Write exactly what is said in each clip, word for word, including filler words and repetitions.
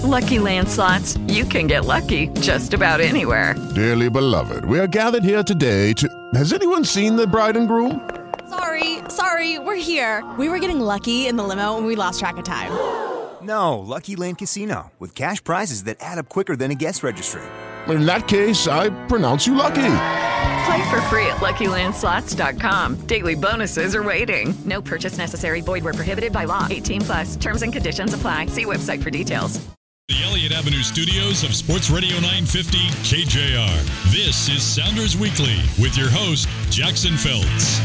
Lucky Land Slots, you can get lucky just about anywhere. Dearly beloved, we are gathered here today to... Has anyone seen the bride and groom? Sorry, sorry, we're here. We were getting lucky in the limo and we lost track of time. No, Lucky Land Casino, with cash prizes that add up quicker than a guest registry. In that case, I pronounce you lucky. Play for free at Lucky Land Slots dot com. Daily bonuses are waiting. No purchase necessary. Void where prohibited by law. eighteen plus. Terms and conditions apply. See website for details. The Elliott Avenue studios of Sports Radio nine fifty K J R. This is Sounders Weekly with your host, Jackson Feltz.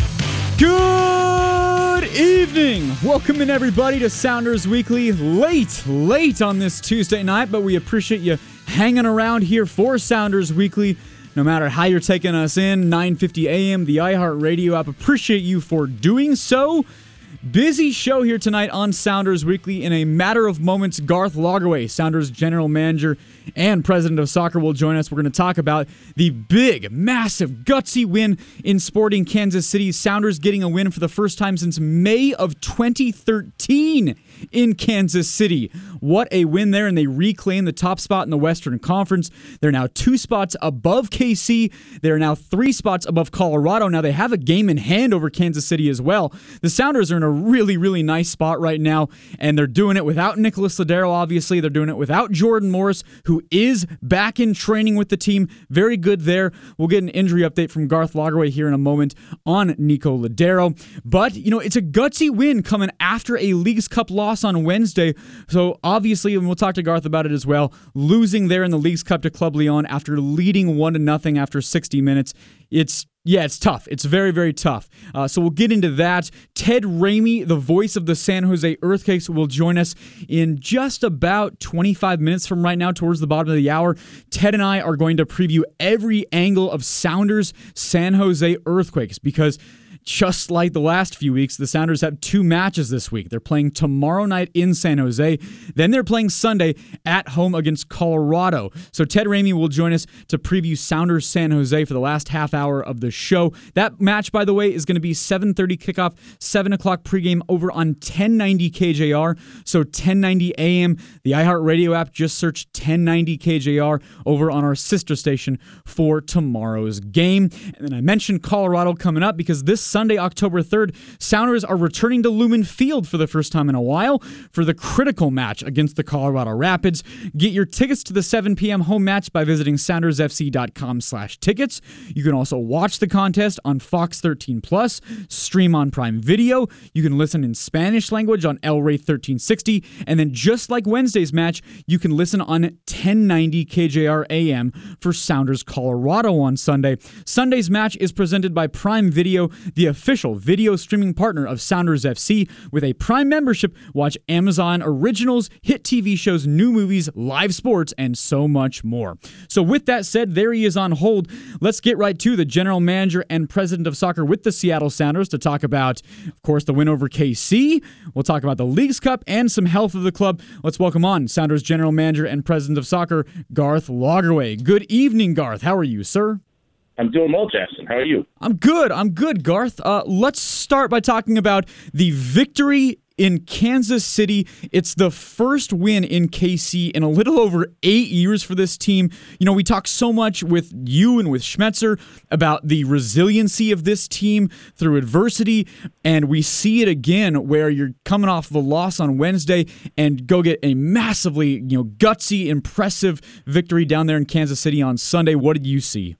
Good evening. Welcome in, everybody, to Sounders Weekly. Late, late on this Tuesday night, but we appreciate you hanging around here for Sounders Weekly. No matter how you're taking us in, nine fifty a.m., the iHeartRadio app. Appreciate you for doing so. Busy show here tonight on Sounders Weekly. In a matter of moments, Garth Lagerwey, Sounders general manager and president of soccer, will join us. We're going to talk about the big, massive, gutsy win in Sporting Kansas City. Sounders getting a win for the first time since May of twenty thirteen in Kansas City. What a win there, and they reclaim the top spot in the Western Conference. They're now two spots above K C. They're now three spots above Colorado. Now they have a game in hand over Kansas City as well. The Sounders are in a really, really nice spot right now, and they're doing it without Nicholas Lodeiro, obviously. They're doing it without Jordan Morris, who is back in training with the team. Very good there. We'll get an injury update from Garth Lagerwey here in a moment on Nico Lodeiro. But, you know, it's a gutsy win coming after a Leagues Cup loss on Wednesday. So, obviously, and we'll talk to Garth about it as well, losing there in the Leagues Cup to Club Leon after leading one to nothing after sixty minutes. It's Yeah, it's tough. It's very, very tough. Uh, so we'll get into that. Ted Ramey, the voice of the San Jose Earthquakes, will join us in just about twenty-five minutes from right now, towards the bottom of the hour. Ted and I are going to preview every angle of Sounders San Jose Earthquakes, because just like the last few weeks, the Sounders have two matches this week. They're playing tomorrow night in San Jose. Then they're playing Sunday at home against Colorado. So Ted Ramey will join us to preview Sounders San Jose for the last half hour of the show. That match, by the way, is going to be seven thirty kickoff, seven o'clock pregame over on ten ninety K J R. So ten ninety A M. The iHeartRadio app, just search ten ninety K J R over on our sister station for tomorrow's game. And then I mentioned Colorado coming up because this Sunday, October third, Sounders are returning to Lumen Field for the first time in a while for the critical match against the Colorado Rapids. Get your tickets to the seven p.m. home match by visiting sounders f c dot com slash tickets. You can also watch the contest on Fox thirteen plus, stream on Prime Video. You can listen in Spanish language on El Rey thirteen sixty, and then just like Wednesday's match, you can listen on ten ninety K J R A M for Sounders Colorado on Sunday. Sunday's match is presented by Prime Video, the official video streaming partner of Sounders F C. With a Prime membership, watch Amazon Originals, hit T V shows, new movies, live sports, and so much more. So with that said, there he is on hold. Let's get right to the general manager and president of soccer with the Seattle Sounders to talk about, of course, the win over K C. We'll talk about the Leagues Cup and some health of the club. Let's welcome on Sounders general manager and president of soccer, Garth Lagerwey. Good evening, Garth. How are you, sir? I'm doing well, Jackson. How are you? I'm good. I'm good, Garth. Uh, let's start by talking about the victory in Kansas City. It's the first win in K C in a little over eight years for this team. You know, we talk so much with you and with Schmetzer about the resiliency of this team through adversity, and we see it again where you're coming off of a loss on Wednesday and go get a massively, you know, gutsy, impressive victory down there in Kansas City on Sunday. What did you see?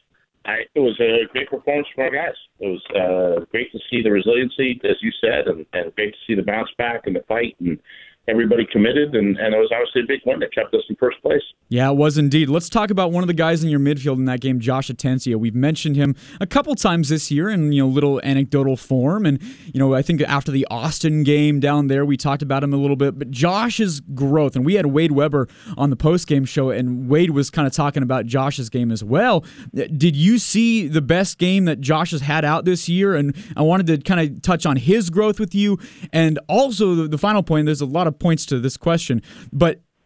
I, it was a great performance from our guys. It was uh, great to see the resiliency, as you said, and, and great to see the bounce back and the fight, and everybody committed, and, and it was obviously a big win that kept us in first place. Yeah, it was indeed. Let's talk about one of the guys in your midfield in that game, Josh Atencio. We've mentioned him a couple times this year in, you know, little anecdotal form, and, you know, I think after the Austin game down there, we talked about him a little bit, but Josh's growth, and we had Wade Weber on the post-game show, and Wade was kind of talking about Josh's game as well. Did you see the best game that Josh has had out this year? And I wanted to kind of touch on his growth with you, and also the, the final point, there's a lot of points to this question, but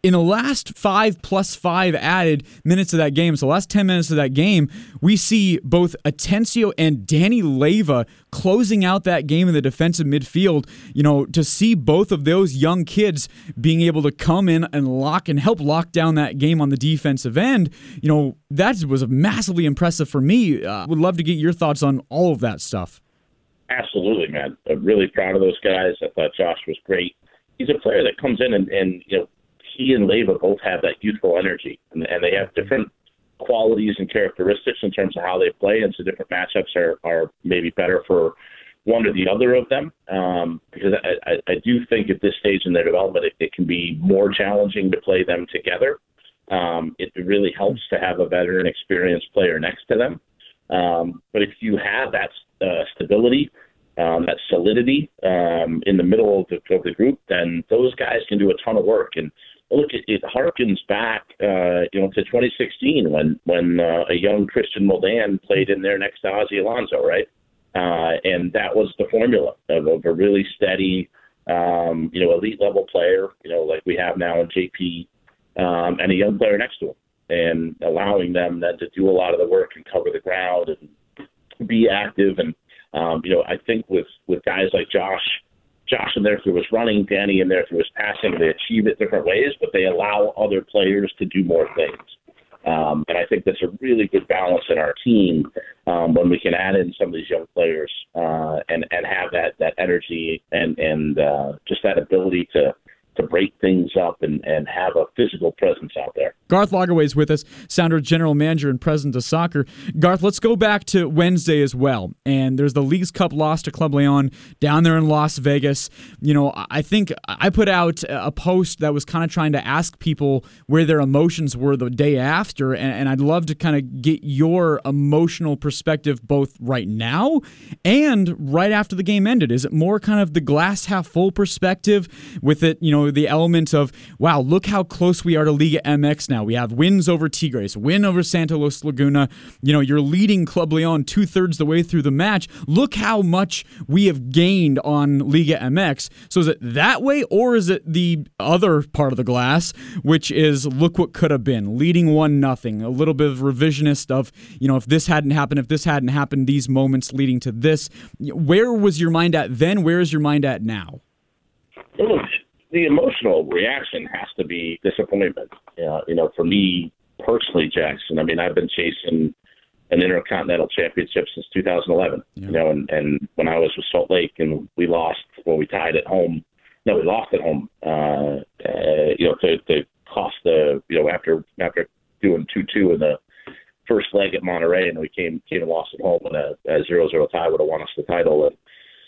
in the last five plus five added minutes of that game, so the last ten minutes of that game, we see both Atencio and Danny Leyva closing out that game in the defensive midfield. You know, to see both of those young kids being able to come in and lock and help lock down that game on the defensive end, you know, that was massively impressive for me. Uh, would love to get your thoughts on all of that stuff. Absolutely, man. I'm really proud of those guys. I thought Josh was great. He's a player that comes in and, and you know, he and Leyva both have that youthful energy, and, and they have different qualities and characteristics in terms of how they play, and so different matchups are, are maybe better for one or the other of them. Um, because I, I, I do think at this stage in their development, it, it can be more challenging to play them together. Um, it really helps to have a veteran, experienced player next to them. Um, but if you have that uh, stability, um, that solidity um, in the middle of the, of the group, then those guys can do a ton of work. And look, it, it harkens back, uh, you know, to twenty sixteen when when uh, a young Christian Moldan played in there next to Ozzie Alonso, right? Uh, and that was the formula of, of a really steady, um, you know, elite level player, you know, like we have now in J P, um, and a young player next to him, and allowing them then to do a lot of the work and cover the ground and be active. And um, you know, I think with with guys like Josh. Josh in there through his running, Danny in there through his passing. They achieve it different ways, but they allow other players to do more things. Um, and I think that's a really good balance in our team um, when we can add in some of these young players uh, and, and have that, that energy and, and uh, just that ability to to break things up and, and have a physical presence out there. Garth Lagerwey is with us, Sounders General Manager and President of Soccer. Garth, let's go back to Wednesday as well. And there's the Leagues Cup loss to Club Leon down there in Las Vegas. You know, I think I put out a post that was kind of trying to ask people where their emotions were the day after, and, and I'd love to kind of get your emotional perspective both right now and right after the game ended. Is it more kind of the glass half full perspective with it, you know, the element of, wow, look how close we are to Liga M X now. We have wins over Tigres, win over Santos Laguna. You know, you're leading Club Leon two-thirds the way through the match. Look how much we have gained on Liga M X. So is it that way, or is it the other part of the glass, which is look what could have been, leading one nothing, a little bit of revisionist of, you know, if this hadn't happened, if this hadn't happened, these moments leading to this. Where was your mind at then? Where is your mind at now? The emotional reaction has to be disappointment. Uh, you know, for me personally, Jackson, I mean, I've been chasing an Intercontinental Championship since two thousand eleven, yeah. you know, and, and when I was with Salt Lake and we lost, well, we tied at home. No, we lost at home, uh, uh, you know, to, to cost the, you know, after after doing two two in the first leg at Monterrey, and we came came and lost at home, and a, a zero zero tie would have won us the title. And,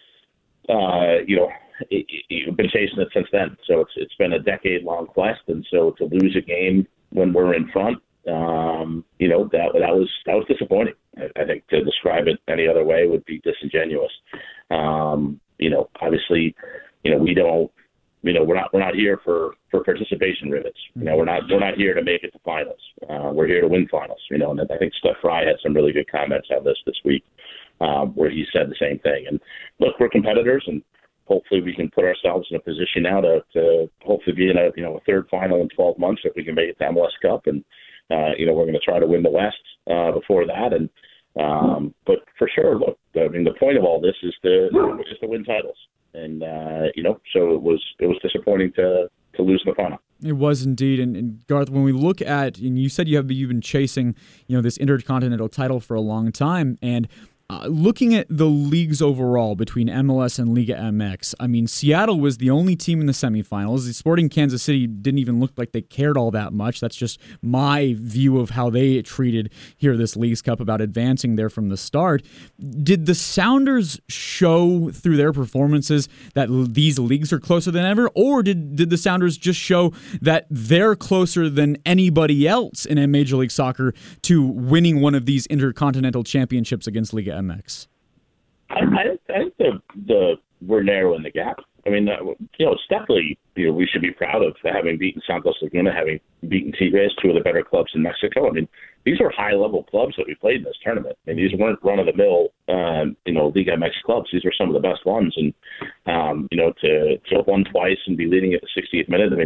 uh, you know, it, it, you've been chasing it since then. So it's it's been a decade-long quest, and so to lose a game when we're in front, um, you know, that that was that was disappointing. I, I think to describe it any other way would be disingenuous. Um, you know, obviously, you know, we don't, you know, we're not we're not here for, for participation ribbons. You know, we're not we're not here to make it to finals. Uh, we're here to win finals. You know, and I think Steph Fry had some really good comments on this this week, um, where he said the same thing. And look, we're competitors, and hopefully we can put ourselves in a position now to, to hopefully be in a you know a third final in twelve months if we can make it to M L S Cup. And uh, you know, we're going to try to win the West uh, before that. And um, but for sure, look, I mean, the point of all this is to is to win titles. And, uh, you know, so it was it was disappointing to, to lose the final. It was indeed. And, and Garth, when we look at, and you said you have you've been chasing, you know, this Intercontinental title for a long time, and Uh, looking at the leagues overall between M L S and Liga M X, I mean, Seattle was the only team in the semifinals. The Sporting Kansas City didn't even look like they cared all that much. That's just my view of how they treated here this Leagues Cup about advancing there from the start. Did the Sounders show through their performances that l- these leagues are closer than ever, or did, did the Sounders just show that they're closer than anybody else in Major League Soccer to winning one of these Intercontinental Championships against Liga M X? I, I think the, the we're narrowing the gap. I mean, uh, you know, it's definitely, you know, we should be proud of having beaten Santos Laguna, having beaten Tigres, two of the better clubs in Mexico. I mean, these are high-level clubs that we played in this tournament. I mean, these weren't run-of-the-mill, um, you know, Liga M X clubs. These were some of the best ones. And, um, you know, to, to have won twice and be leading at the sixtieth minute, I mean,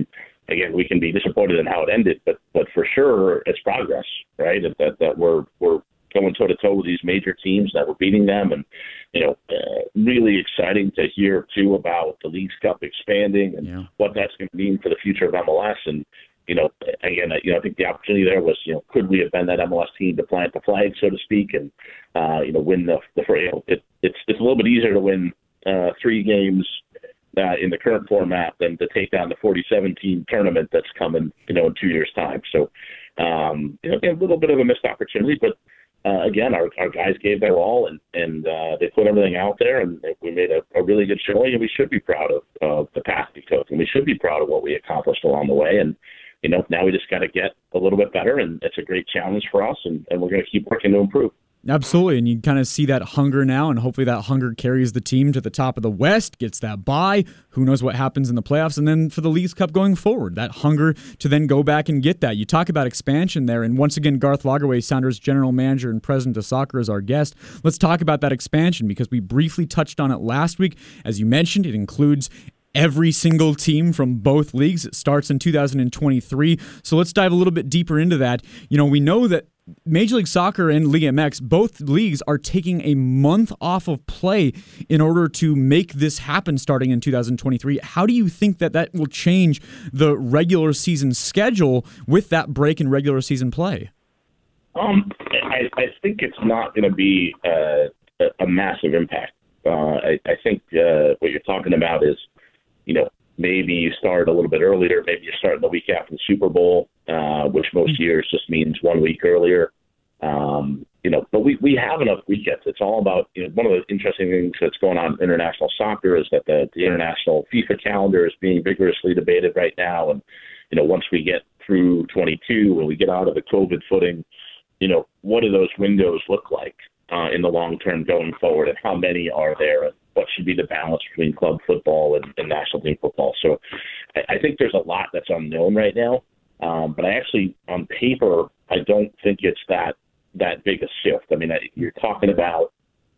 again, we can be disappointed in how it ended, but but for sure it's progress, right? That that we're we're going toe to toe with these major teams, that we're beating them, and you know, uh, really exciting to hear too about the Leagues Cup expanding and yeah. what that's going to mean for the future of M L S. And you know, again, you know, I think the opportunity there was, you know, could we have been that M L S team to plant the flag, so to speak, and uh, you know, win the the you know, it, it's it's a little bit easier to win uh, three games Uh, in the current format than to take down the forty-seven team tournament that's coming, you know, in two years' time. So, um, you know, a little bit of a missed opportunity, but uh, again, our, our guys gave their all, and and uh, they put everything out there, and we made a, a really good showing, and we should be proud of uh, the path we took, and we should be proud of what we accomplished along the way. And you know, now we just got to get a little bit better, and it's a great challenge for us, and, and we're going to keep working to improve. Absolutely, and you kind of see that hunger now, and hopefully that hunger carries the team to the top of the West, gets that bye. Who knows what happens in the playoffs, and then for the Leagues Cup going forward, that hunger to then go back and get that. You talk about expansion there, and once again, Garth Lagerwey, Sounders General Manager and President of Soccer, is our guest. Let's talk about that expansion, because we briefly touched on it last week. As you mentioned, it includes every single team from both leagues. It starts in two thousand twenty-three, so let's dive a little bit deeper into that. You know, we know that Major League Soccer and Liga M X, both leagues are taking a month off of play in order to make this happen starting in two thousand twenty-three. How do you think that that will change the regular season schedule with that break in regular season play? Um, I, I think it's not going to be uh, a massive impact. Uh, I, I think uh, what you're talking about is, you know, maybe you start a little bit earlier. Maybe you start the week after the Super Bowl, uh, which most years just means one week earlier. Um, you know, but we, we have enough weekends. It's all about, you know, one of the interesting things that's going on in international soccer is that the, the international FIFA calendar is being vigorously debated right now. And, you know, once we get through twenty-two and we get out of the COVID footing, you know, what do those windows look like uh, in the long term going forward, and how many are there? And what should be the balance between club football and, and national team football? So I, I think there's a lot that's unknown right now. Um, but I actually, on paper, I don't think it's that that big a shift. I mean, I, you're talking about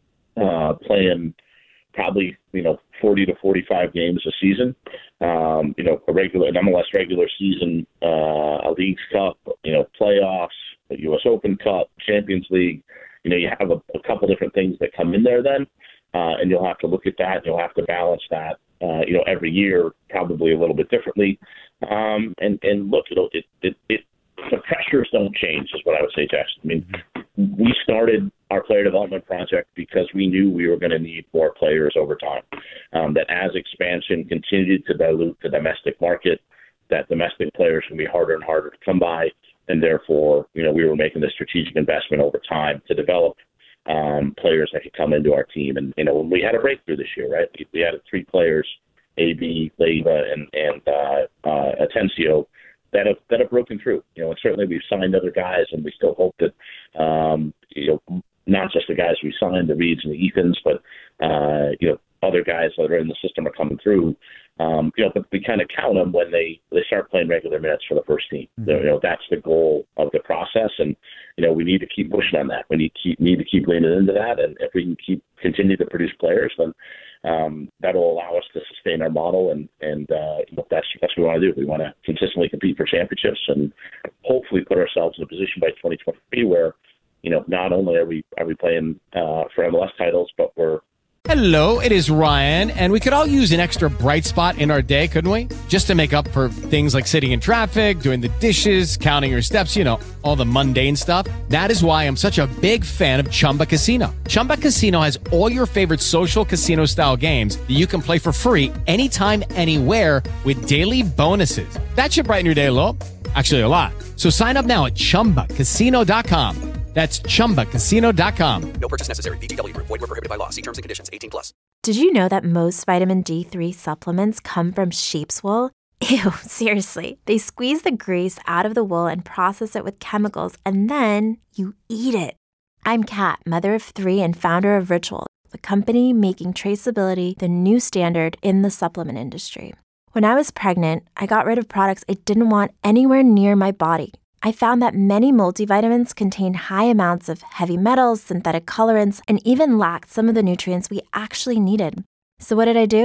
uh, playing probably, you know, forty to forty-five games a season. Um, you know, a regular, an M L S regular season, uh, a Leagues Cup, you know, playoffs, a U S Open Cup, Champions League. You know, you have a, a couple different things that come in there then. Uh, and you'll have to look at that. And you'll have to balance that, uh, you know, every year, probably a little bit differently. Um, and, and look, it'll, it, it, it, the pressures don't change, is what I would say, Jackson. I mean, we started our player development project because we knew we were going to need more players over time. Um, that as expansion continued to dilute the domestic market, that domestic players can be harder and harder to come by. And therefore, you know, we were making the strategic investment over time to develop Um, players that could come into our team. And, you know, when we had a breakthrough this year, right, we, we had three players, A B, Leiva, and, and uh, uh, Atencio, that have, that have broken through. You know, and certainly we've signed other guys, and we still hope that, um, you know, not just the guys we signed, the Reeds and the Ethans, but, uh, you know, other guys that are in the system are coming through. Um, you know, but we kind of count them when they, they start playing regular minutes for the first team. Mm-hmm. You know, that's the goal of the process, and you know, we need to keep pushing on that. We need to keep, need to keep leaning into that, and if we can keep continue to produce players, then um, that'll allow us to sustain our model, and and uh, you know, that's that's what we want to do. We want to consistently compete for championships, and hopefully put ourselves in a position by twenty twenty-three where, you know, not only are we are we playing uh, for M L S titles, but we're Hello, it is Ryan, and we could all use an extra bright spot in our day, couldn't we? Just to make up for things like sitting in traffic, doing the dishes, counting your steps, you know, all the mundane stuff. That is why I'm such a big fan of Chumba Casino. Chumba Casino has all your favorite social casino-style games that you can play for free anytime, anywhere with daily bonuses. That should brighten your day a little. Actually, a lot. So sign up now at chumba casino dot com. That's chumba casino dot com. No purchase necessary. V G W Group. Void where prohibited by law. See terms and conditions. eighteen plus. Did you know that most vitamin D three supplements come from sheep's wool? Ew, seriously. They squeeze the grease out of the wool and process it with chemicals, and then you eat it. I'm Kat, mother of three and founder of Ritual, the company making traceability the new standard in the supplement industry. When I was pregnant, I got rid of products I didn't want anywhere near my body. I found that many multivitamins contain high amounts of heavy metals, synthetic colorants, and even lacked some of the nutrients we actually needed. So what did I do?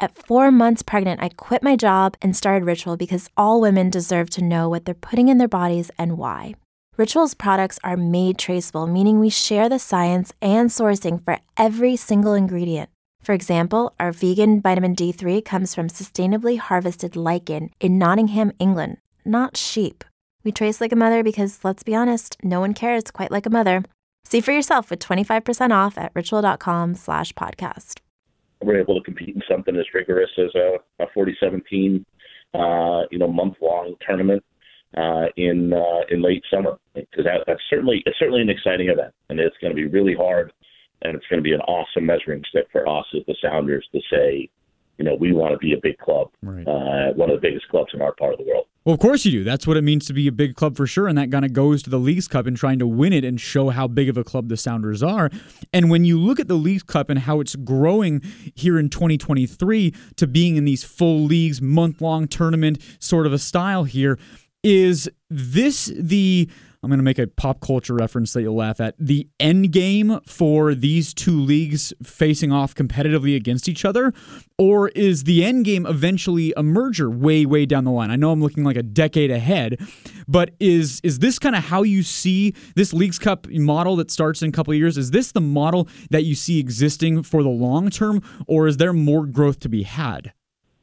At four months pregnant, I quit my job and started Ritual because all women deserve to know what they're putting in their bodies and why. Ritual's products are made traceable, meaning we share the science and sourcing for every single ingredient. For example, our vegan vitamin D three comes from sustainably harvested lichen in Nottingham, England, not sheep. We trace like a mother because, let's be honest, no one cares quite like a mother. See for yourself with twenty-five percent off at ritual.com slash podcast. We're able to compete in something as rigorous as a, a forty-seven team, uh, you know, month-long tournament uh, in uh, in late summer, because that, that's certainly it's certainly an exciting event, and it's going to be really hard. And it's going to be an awesome measuring stick for us as the Sounders to say, you know, we want to be a big club, right. uh, one of the biggest clubs in our part of the world. Well, of course you do. That's what it means to be a big club for sure, and that kind of goes to the Leagues Cup and trying to win it and show how big of a club the Sounders are. And when you look at the Leagues Cup and how it's growing here in twenty twenty-three to being in these full leagues, month-long tournament sort of a style here, is this the... I'm going to make a pop culture reference that you'll laugh at. The end game for these two leagues facing off competitively against each other? Or is the end game eventually a merger way, way down the line? I know I'm looking like a decade ahead, but is is this kind of how you see this Leagues Cup model that starts in a couple of years? Is this the model that you see existing for the long term, or is there more growth to be had?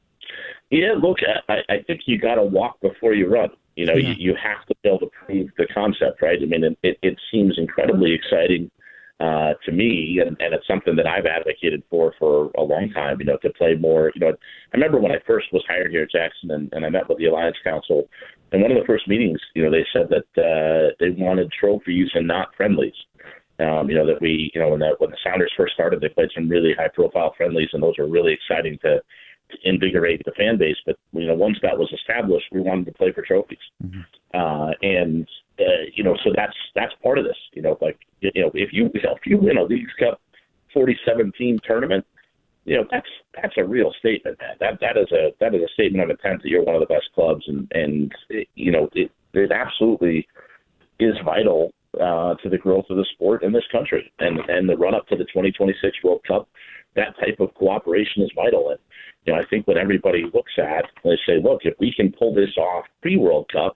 Yeah, look, I, I think you got to walk before you run. You know, yeah. you, you have to be able to prove the concept, right? I mean, it, it seems incredibly exciting uh, to me, and, and it's something that I've advocated for for a long time, you know, to play more. You know, I remember when I first was hired here at Jackson, and, and I met with the Alliance Council, and one of the first meetings, you know, they said that uh, they wanted trophies and not friendlies. Um, you know, that we, you know, when the, when the Sounders first started, they played some really high-profile friendlies, and those were really exciting to invigorate the fan base. But, you know, once that was established, we wanted to play for trophies. Mm-hmm. Uh, and, uh, you know, so that's that's part of this. You know, like, you know, if you if you win a Leagues Cup forty-seven team tournament, you know, that's that's a real statement, man. That that is a that is a statement of intent that you're one of the best clubs, and and it, you know, it it absolutely is vital uh, to the growth of the sport in this country, and and the run up to the twenty twenty-six World Cup. That type of cooperation is vital. And, you know, I think what everybody looks at, they say, look, if we can pull this off pre-World Cup,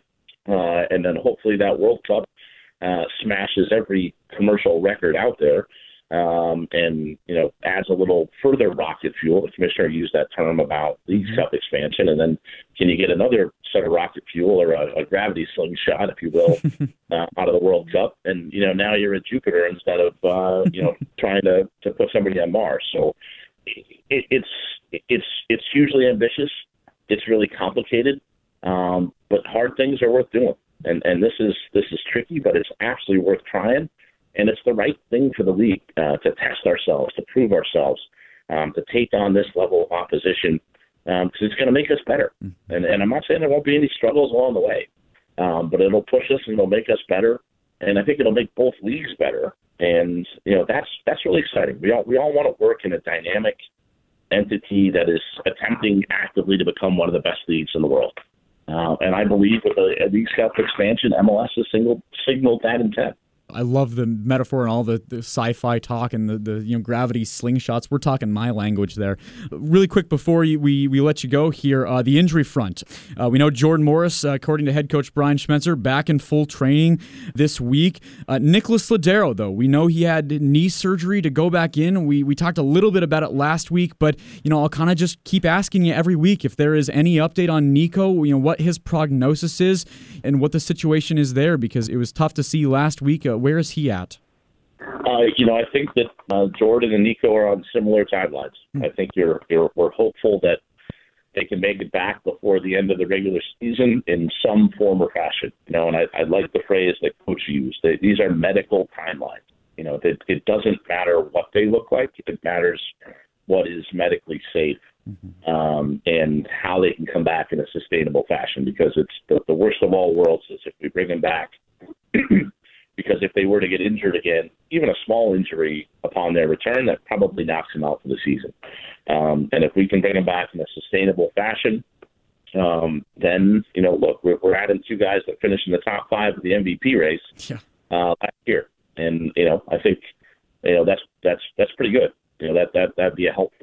uh, and then hopefully that World Cup uh, smashes every commercial record out there, um, and, you know, adds a little further rocket fuel. The commissioner used that term about Leagues Cup expansion. And then can you get another set of rocket fuel, or a, a gravity slingshot, if you will, uh, out of the World Cup? And, you know, now you're at Jupiter instead of, uh, you know, trying to, to put somebody on Mars. So it, it's, it's, it's hugely ambitious. It's really complicated. Um, but hard things are worth doing. And, and this is, this is tricky, but it's absolutely worth trying. And it's the right thing for the league uh, to test ourselves, to prove ourselves, um, to take on this level of opposition, because um, it's going to make us better. Mm-hmm. And, and I'm not saying there won't be any struggles along the way, um, but it'll push us and it'll make us better. And I think it'll make both leagues better. And, you know, that's that's really exciting. We all we all want to work in a dynamic entity that is attempting actively to become one of the best leagues in the world. Uh, and I believe with the Leagues Cup expansion, M L S has signaled, signaled that intent. I love the metaphor and all the, the sci-fi talk and the, the you know gravity slingshots. We're talking my language there. Really quick before you, we, we let you go here, uh, the injury front. Uh, we know Jordan Morris, uh, according to head coach Brian Schmetzer, back in full training this week. Uh, Nicholas Lodeiro, though, we know he had knee surgery to go back in. We we talked a little bit about it last week, but you know I'll kind of just keep asking you every week if there is any update on Nico, you know what his prognosis is and what the situation is there, because it was tough to see last week. Uh, Where is he at? Uh, you know, I think that uh, Jordan and Nico are on similar timelines. Mm-hmm. I think you're, you're we're hopeful that they can make it back before the end of the regular season in some form or fashion. You know, and I, I like the phrase that Coach used. They, these are medical timelines. You know, it, it doesn't matter what they look like. It matters what is medically safe, mm-hmm. um, and how they can come back in a sustainable fashion. Because it's the, the worst of all worlds is if we bring them back. Because if they were to get injured again, even a small injury upon their return, that probably knocks them out for the season. Um, and if we can bring them back in a sustainable fashion, um, then, you know, look, we're, we're adding two guys that finished in the top five of the M V P race yeah. uh, last year. And, you know, I think, you know, that's that's that's pretty good. You know, that, that, that'd be a helpful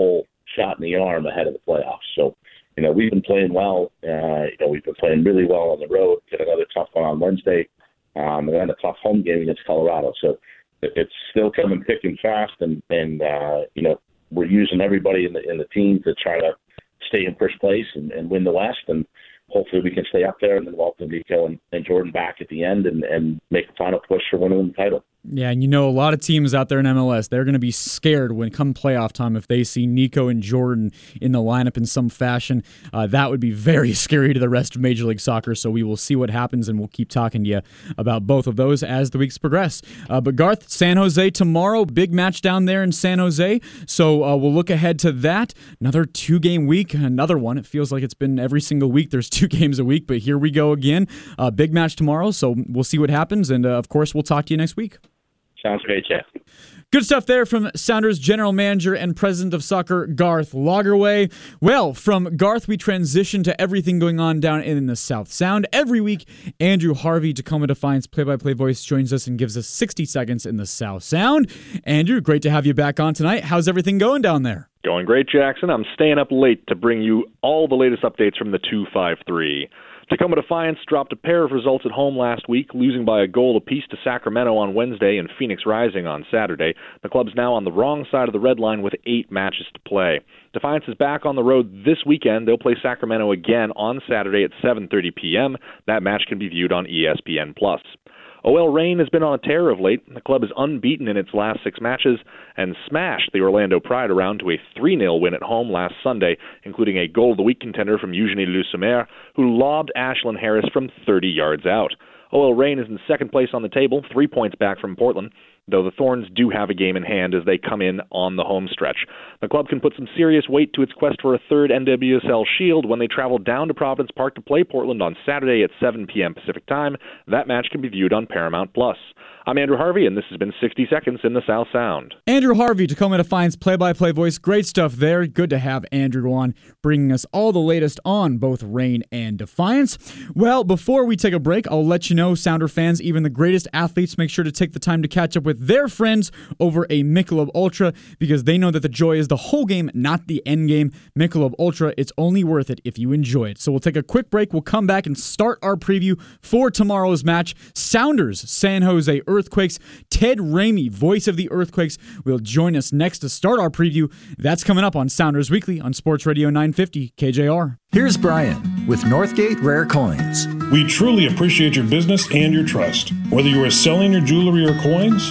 shot in the arm ahead of the playoffs. So, you know, we've been playing well. Uh, you know, we've been playing really well on the road. Get another tough one on Wednesday, um, and then a tough home game against Colorado. So it's still coming thick and fast, and and uh, you know, we're using everybody in the in the team to try to stay in first place and, and win the West, and hopefully we can stay up there and then welcome Nico and, and Jordan back at the end and, and make a final push for winning the title. Yeah, and you know, a lot of teams out there in M L S, they're going to be scared when come playoff time if they see Nico and Jordan in the lineup in some fashion. Uh, that would be very scary to the rest of Major League Soccer, so we will see what happens, and we'll keep talking to you about both of those as the weeks progress. Uh, but Garth, San Jose tomorrow, big match down there in San Jose, so uh, we'll look ahead to that. Another two-game week, another one. It feels like it's been every single week there's two games a week, but here we go again. Uh, big match tomorrow, so we'll see what happens, and uh, of course, we'll talk to you next week. Sounds great, Jeff. Good stuff there from Sounders General Manager and President of Soccer, Garth Lagerwey. Well, from Garth, we transition to everything going on down in the South Sound. Every week, Andrew Harvey, Tacoma Defiance play-by-play voice, joins us and gives us sixty seconds in the South Sound. Andrew, great to have you back on tonight. How's everything going down there? Going great, Jackson. I'm staying up late to bring you all the latest updates from the two five three. Tacoma Defiance dropped a pair of results at home last week, losing by a goal apiece to Sacramento on Wednesday and Phoenix Rising on Saturday. The club's now on the wrong side of the red line with eight matches to play. Defiance is back on the road this weekend. They'll play Sacramento again on Saturday at seven thirty p.m. That match can be viewed on E S P N plus. O L Reign has been on a tear of late. The club is unbeaten in its last six matches and smashed the Orlando Pride around to a three nil win at home last Sunday, including a goal-of-the-week contender from Eugenie Lucemer, who lobbed Ashlyn Harris from thirty yards out. O L Reign is in second place on the table, three points back from Portland, though the Thorns do have a game in hand as they come in on the home stretch. The club can put some serious weight to its quest for a third N W S L Shield when they travel down to Providence Park to play Portland on Saturday at seven p.m. Pacific Time. That match can be viewed on Paramount plus. I'm Andrew Harvey, and this has been sixty seconds in the South Sound. Andrew Harvey, Tacoma Defiance play-by-play voice. Great stuff there. Good to have Andrew on, bringing us all the latest on both Reign and Defiance. Well, before we take a break, I'll let you know, Sounder fans, even the greatest athletes make sure to take the time to catch up with their friends over a Michelob Ultra, because they know that the joy is the whole game, not the end game. Michelob Ultra, it's only worth it if you enjoy it. So we'll take a quick break. We'll come back and start our preview for tomorrow's match. Sounders, San Jose Earthquakes. Ted Ramey, voice of the Earthquakes, will join us next to start our preview. That's coming up on Sounders Weekly on Sports Radio nine fifty K J R. Here's Brian with Northgate Rare Coins. We truly appreciate your business and your trust. Whether you are selling your jewelry or coins.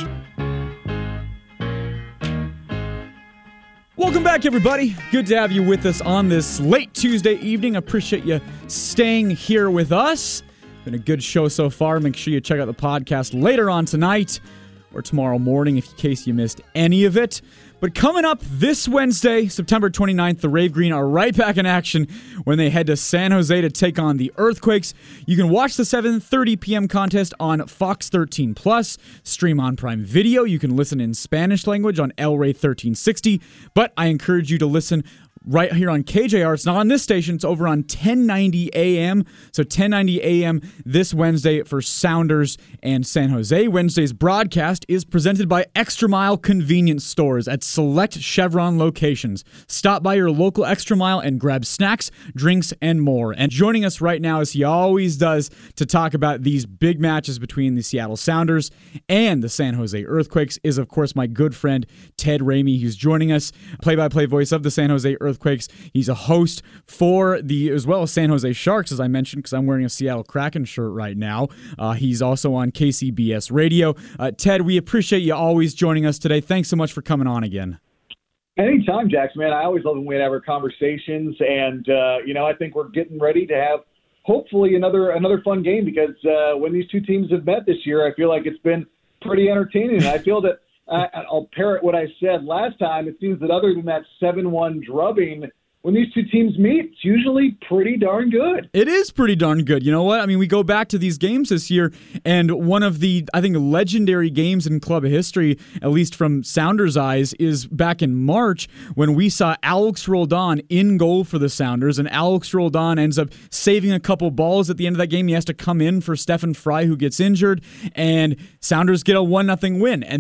Welcome back, everybody. Good to have you with us on this late Tuesday evening. Appreciate you staying here with us. Been a good show so far. Make sure you check out the podcast later on tonight or tomorrow morning if in case you missed any of it. But coming up this Wednesday, September twenty-ninth, the Rave Green are right back in action when they head to San Jose to take on the Earthquakes. You can watch the seven thirty p.m. contest on Fox thirteen plus, stream on Prime Video. You can listen in Spanish language on El Rey thirteen sixty, but I encourage you to listen right here on K J R. It's not on this station. It's over on ten ninety A M. So ten ninety A M this Wednesday for Sounders and San Jose. Wednesday's broadcast is presented by Extra Mile Convenience Stores at select Chevron locations. Stop by your local Extra Mile and grab snacks, drinks, and more. And joining us right now, as he always does, to talk about these big matches between the Seattle Sounders and the San Jose Earthquakes is, of course, my good friend Ted Ramey, who's joining us, play-by-play voice of the San Jose Earthquakes. Earthquakes. He's a host for the, as well as San Jose Sharks, as I mentioned, because I'm wearing a Seattle Kraken shirt right now. Uh, he's also on K C B S Radio. Uh, Ted, we appreciate you always joining us today. Thanks so much for coming on again. Anytime, Jackson, man. I always love when we have our conversations, and, uh, you know, I think we're getting ready to have hopefully another another fun game because uh, when these two teams have met this year, I feel like it's been pretty entertaining. And I feel that Uh, I'll parrot what I said last time. It seems that other than that seven one drubbing, when these two teams meet, it's usually pretty darn good. It is pretty darn good. You know what? I mean, we go back to these games this year, and one of the, I think, legendary games in club history, at least from Sounders' eyes, is back in March when we saw Alex Roldan in goal for the Sounders, and Alex Roldan ends up saving a couple balls at the end of that game. He has to come in for Stefan Fry, who gets injured, and Sounders get a one nothing win. And then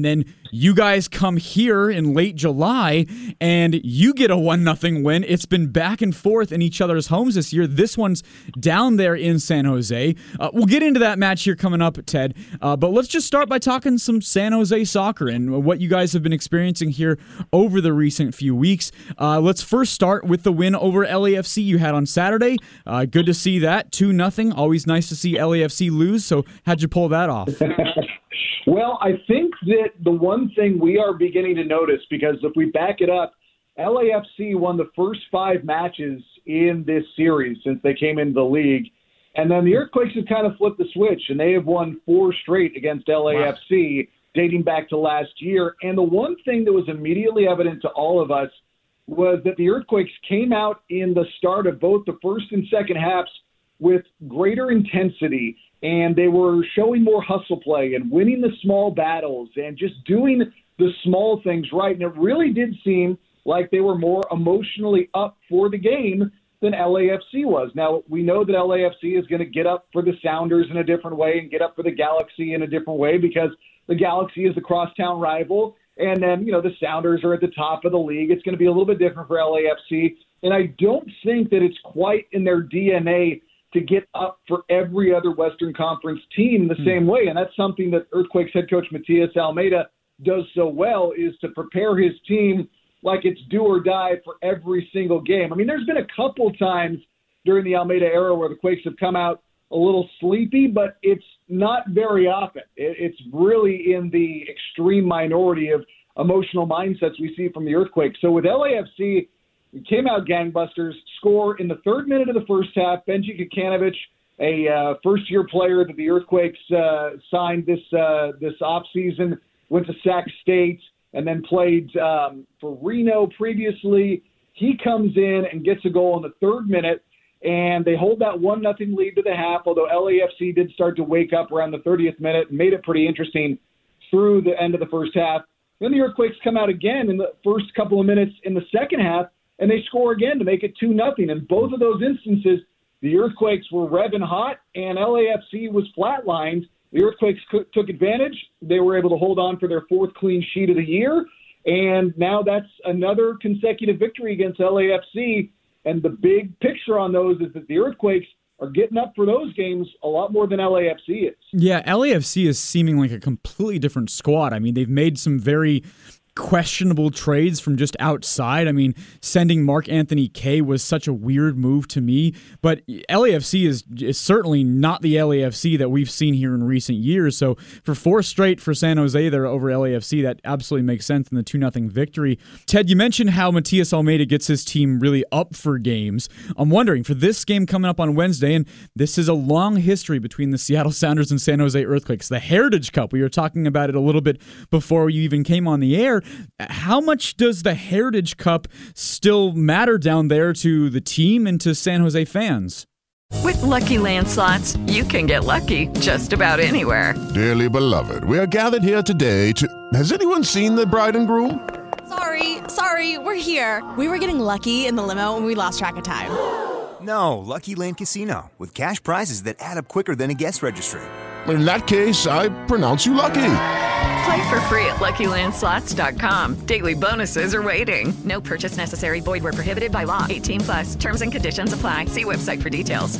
you guys come here in late July and you get a one nothing win. It's been back and forth in each other's homes this year. This one's down there in San Jose. Uh, we'll get into that match here coming up, Ted. Uh, but let's just start by talking some San Jose soccer and what you guys have been experiencing here over the recent few weeks. Uh, let's first start with the win over L A F C you had on Saturday. Uh, good to see that. two nothing. Always nice to see L A F C lose. So how'd you pull that off? Well, I think that the one thing we are beginning to notice, because if we back it up, L A F C won the first five matches in this series since they came into the league. And then the Earthquakes have kind of flipped the switch, and they have won four straight against L A F C, wow. dating back to last year. And the one thing that was immediately evident to all of us was that the Earthquakes came out in the start of both the first and second halves with greater intensity, and they were showing more hustle play and winning the small battles and just doing the small things right. And it really did seem like they were more emotionally up for the game than L A F C was. Now, we know that L A F C is going to get up for the Sounders in a different way and get up for the Galaxy in a different way because the Galaxy is the crosstown rival. And then, you know, the Sounders are at the top of the league. It's going to be a little bit different for L A F C. And I don't think that it's quite in their D N A to get up for every other Western Conference team the mm. same way. And that's something that Earthquakes head coach Matias Almeyda does so well, is to prepare his team like it's do or die for every single game. I mean, there's been a couple times during the Almeyda era where the Quakes have come out a little sleepy, but it's not very often. It's really in the extreme minority of emotional mindsets we see from the Earthquakes. So with L A F C, we came out gangbusters, score in the third minute of the first half. Benji Kikanovic, a uh, first-year player that the Earthquakes uh, signed this uh, this offseason, went to Sac State and then played um, for Reno previously. He comes in and gets a goal in the third minute, and they hold that one nothing lead to the half, although L A F C did start to wake up around the thirtieth minute and made it pretty interesting through the end of the first half. Then the Earthquakes come out again in the first couple of minutes in the second half, and they score again to make it two nothing. In both of those instances, the Earthquakes were revving hot, and L A F C was flatlined. The Earthquakes took advantage. They were able to hold on for their fourth clean sheet of the year, and now that's another consecutive victory against L A F C. And the big picture on those is that the Earthquakes are getting up for those games a lot more than L A F C is. Yeah, L A F C is seeming like a completely different squad. I mean, they've made some very questionable trades from just outside. I mean, sending Mark Anthony Kaye was such a weird move to me, but L A F C is, is certainly not the L A F C that we've seen here in recent years. So for four straight for San Jose there over L A F C, that absolutely makes sense in the two nothing victory. Ted, you mentioned how Matias Almeyda gets his team really up for games. I'm wondering, for this game coming up on Wednesday, and this is a long history between the Seattle Sounders and San Jose Earthquakes, the Heritage Cup, we were talking about it a little bit before you even came on the air. How much does the Heritage Cup still matter down there to the team and to San Jose fans? With Lucky Land Slots, you can get lucky just about anywhere. Dearly beloved, we are gathered here today to... Has anyone seen the bride and groom? Sorry, sorry, we're here. We were getting lucky in the limo and we lost track of time. No, Lucky Land Casino, with cash prizes that add up quicker than a guest registry. In that case, I pronounce you lucky. Play for free at Lucky Land Slots dot com. Daily bonuses are waiting. No purchase necessary. Void where prohibited by law. eighteen plus. Terms and conditions apply. See website for details.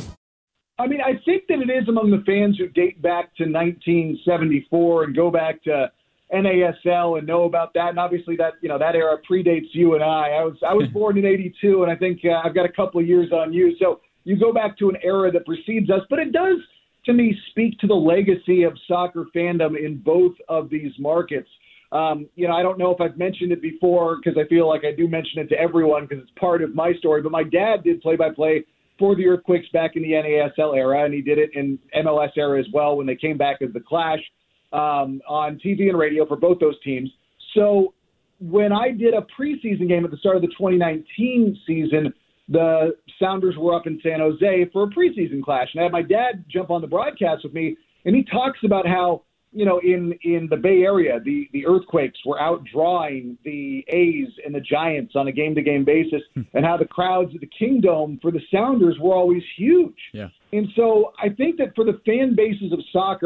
I mean, I think that it is among the fans who date back to nineteen seventy-four and go back to N A S L and know about that. And obviously that, you know, that era predates you and I. I was I was born in eighty-two, and I think uh, I've got a couple of years on you. So you go back to an era that precedes us, but it does, to me, speak to the legacy of soccer fandom in both of these markets. Um, you know, I don't know if I've mentioned it before because I feel like I do mention it to everyone because it's part of my story, but my dad did play-by-play for the Earthquakes back in the N A S L era, and he did it in M L S era as well when they came back as the Clash um, on T V and radio for both those teams. So when I did a preseason game at the start of the twenty nineteen season, the Sounders were up in San Jose for a preseason clash. And I had my dad jump on the broadcast with me, and he talks about how, you know, in, in the Bay Area, the, the Earthquakes were outdrawing the A's and the Giants on a game-to-game basis, and how the crowds at the Kingdome for the Sounders were always huge. Yeah. And so I think that for the fan bases of soccer,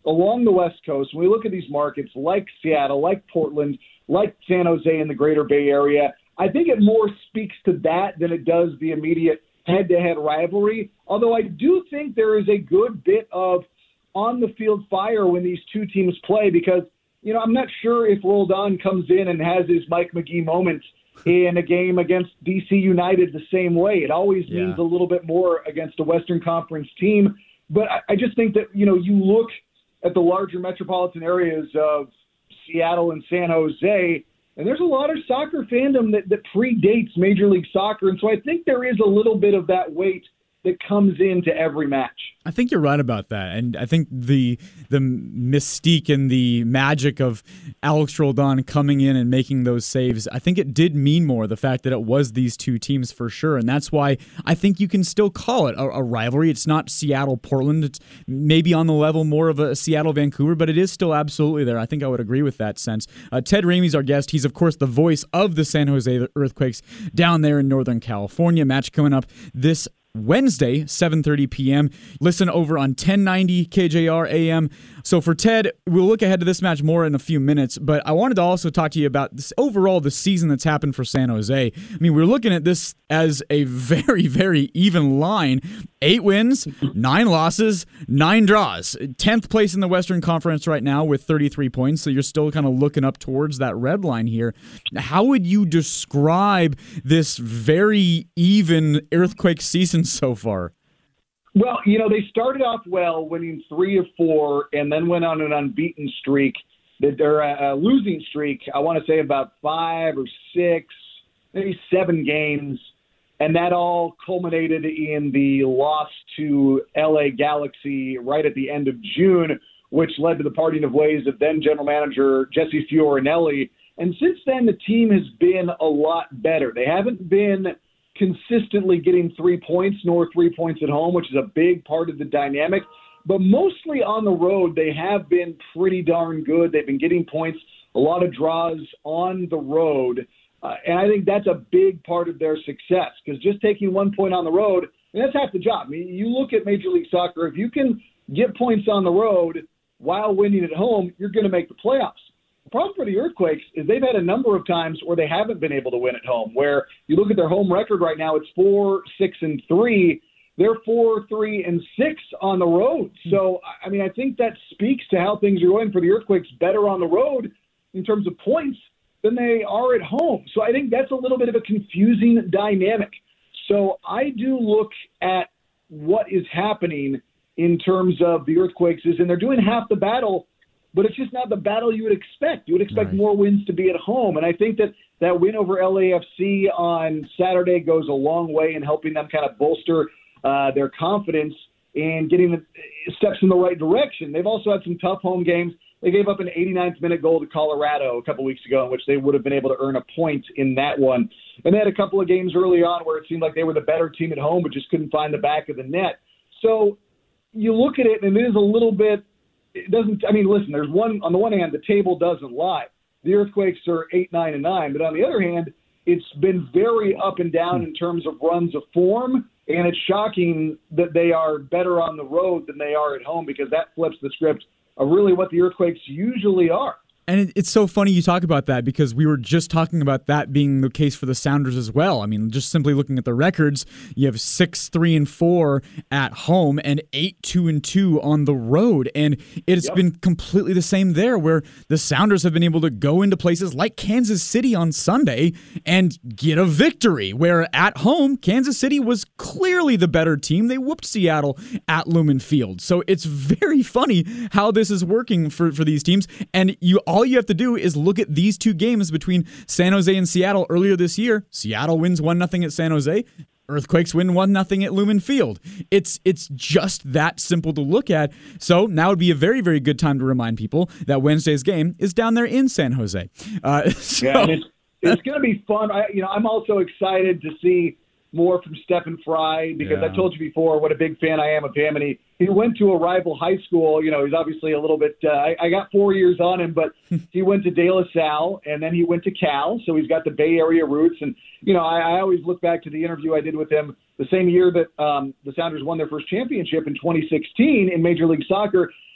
along the West Coast, when we look at these markets like Seattle, like Portland, like San Jose in the greater Bay Area, I think it more speaks to that than it does the immediate head-to-head rivalry, although I do think there is a good bit of on-the-field fire when these two teams play because, you know, I'm not sure if Roldan comes in and has his Mike McGee moments in a game against D C United the same way. It always yeah. means a little bit more against a Western Conference team. But I, I just think that, you know, you look at the larger metropolitan areas of Seattle and San Jose, and there's a lot of soccer fandom that, that predates Major League Soccer. And so I think there is a little bit of that weight that comes into every match. I think you're right about that. And I think the the mystique and the magic of Alex Roldan coming in and making those saves, I think it did mean more, the fact that it was these two teams for sure. And that's why I think you can still call it a, a rivalry. It's not Seattle-Portland. It's maybe on the level more of a Seattle-Vancouver, but it is still absolutely there. I think I would agree with that sense. Uh, Ted Ramey's our guest. He's, of course, the voice of the San Jose Earthquakes down there in Northern California. Match coming up this Wednesday, seven thirty p.m. Listen over on ten ninety K J R A M. So for Ted, we'll look ahead to this match more in a few minutes, but I wanted to also talk to you about this overall the season that's happened for San Jose. I mean, we're looking at this as a very, very even line. Eight wins, nine losses, nine draws. tenth place in the Western Conference right now with thirty-three points, so you're still kind of looking up towards that red line here. How would you describe this very even Earthquake season so far? Well, you know, they started off well, winning three of four, and then went on an unbeaten streak. They're a losing streak, I want to say about five or six, maybe seven games, and that all culminated in the loss to L A Galaxy right at the end of June, which led to the parting of ways of then general manager Jesse Fiorinelli. And since then, the team has been a lot better. They haven't been consistently getting three points, nor three points at home, which is a big part of the dynamic. But mostly on the road, they have been pretty darn good. They've been getting points, a lot of draws on the road. Uh, and I think that's a big part of their success, because just taking one point on the road, and that's half the job. I mean, you look at Major League Soccer, if you can get points on the road while winning at home, you're going to make the playoffs. The problem for the Earthquakes is they've had a number of times where they haven't been able to win at home, where you look at their home record right now, it's four, six, and three. They're four, three, and six on the road. So, I mean, I think that speaks to how things are going for the Earthquakes, better on the road in terms of points than they are at home. So I think that's a little bit of a confusing dynamic. So I do look at what is happening in terms of the Earthquakes is, and they're doing half the battle, but it's just not the battle you would expect. You would expect right. more wins to be at home. And I think that that win over L A F C on Saturday goes a long way in helping them kind of bolster uh, their confidence in getting the steps in the right direction. They've also had some tough home games. They gave up an eighty-ninth minute goal to Colorado a couple weeks ago, in which they would have been able to earn a point in that one. And they had a couple of games early on where it seemed like they were the better team at home, but just couldn't find the back of the net. So you look at it, and it is a little bit, it doesn't, I mean, listen, there's one, on the one hand, the table doesn't lie. The Earthquakes are eight, nine, and nine, but on the other hand, it's been very up and down in terms of runs of form, and it's shocking that they are better on the road than they are at home, because that flips the script of really what the Earthquakes usually are. And it, it's so funny you talk about that, because we were just talking about that being the case for the Sounders as well. I mean, just simply looking at the records, you have six, three, and four at home and eight, two, and two on the road. And it's yep. been completely the same there, where the Sounders have been able to go into places like Kansas City on Sunday and get a victory, where at home, Kansas City was clearly the better team. They whooped Seattle at Lumen Field. So it's very funny how this is working for, for these teams. And you all you have to do is look at these two games between San Jose and Seattle earlier this year. Seattle wins one nothing at San Jose. Earthquakes win one nothing at Lumen Field. It's it's just that simple to look at. So now would be a very, very good time to remind people that Wednesday's game is down there in San Jose. Uh, so. Yeah, and it's, it's going to be fun. I, you know, I'm also excited to see more from Stephen Fry, because yeah. I told you before what a big fan I am of him, and he, he went to a rival high school. You know, he's obviously a little bit uh, – I, I got four years on him, but he went to De La Salle, and then he went to Cal, so he's got the Bay Area roots. And, you know, I, I always look back to the interview I did with him the same year that um, the Sounders won their first championship in twenty sixteen in Major League Soccer.